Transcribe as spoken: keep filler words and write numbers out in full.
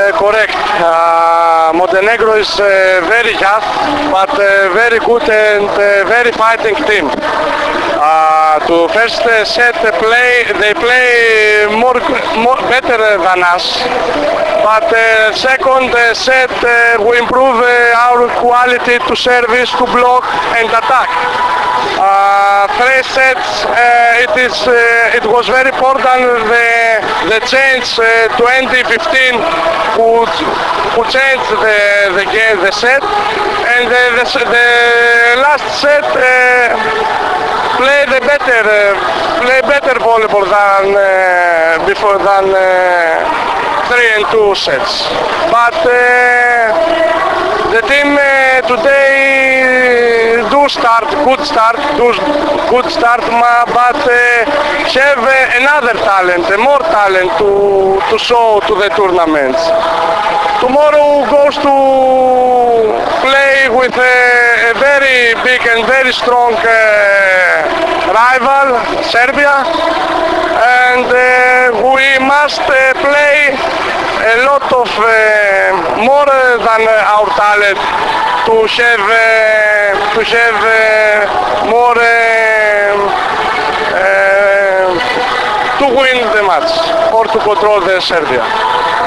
uh, correct. Uh, Montenegro is uh, very young, but uh, very good and uh, very fighting team. Uh, to first uh, set uh, play, they play more, more better than us. But uh, second uh, set, uh, we improve uh, our quality to service, to block and attack. Uh, three sets, uh, it is, uh, it was very important the the change uh, twenty fifteen who who changed the the game, the set, and the the, the last set uh, play the better uh, play better volleyball than uh, before than uh, three and two sets. But uh, the team uh, today do start, good start, do good start, but uh, have uh, another talent, uh, more talent to, to show to the tournaments. Tomorrow goes to play with a, a very big and very strong uh, rival, Serbia, and uh, we must uh, play a lot of uh, more than uh, our talent to have uh, to have uh, more uh, uh, to win the match or to control the Serbia.